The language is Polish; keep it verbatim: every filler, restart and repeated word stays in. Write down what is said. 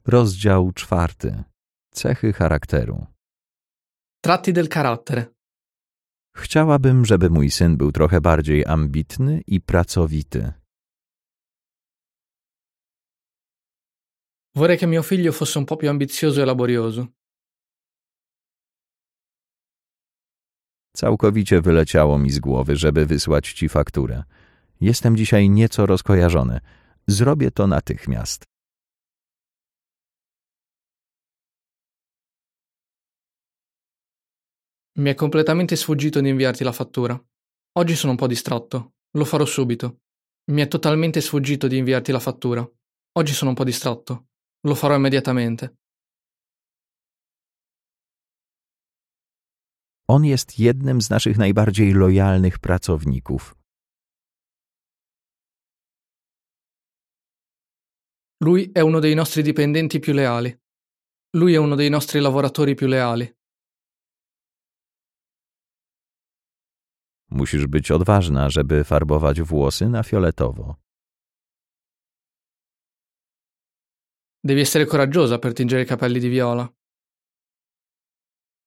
Rozdział czwarty. Cechy charakteru. Tratti del carattere. Chciałabym, żeby mój syn był trochę bardziej ambitny i pracowity. Vorrei che mio figlio fosse un po' più ambizioso e laborioso. Całkowicie wyleciało mi z głowy, żeby wysłać ci fakturę. Jestem dzisiaj nieco rozkojarzony. Zrobię to natychmiast. Mi è completamente sfuggito di inviarti la fattura. Oggi sono un po' distratto. Lo farò subito. Mi è totalmente sfuggito di inviarti la fattura. Oggi sono un po' distratto. Lo farò immediatamente. On jest jednym z naszych najbardziej lojalnych pracowników. Lui è uno dei nostri dipendenti più leali. Lui è uno dei nostri lavoratori più leali. Musisz być odważna, żeby farbować włosy na fioletowo. Devi essere coraggiosa per tingere i capelli di viola.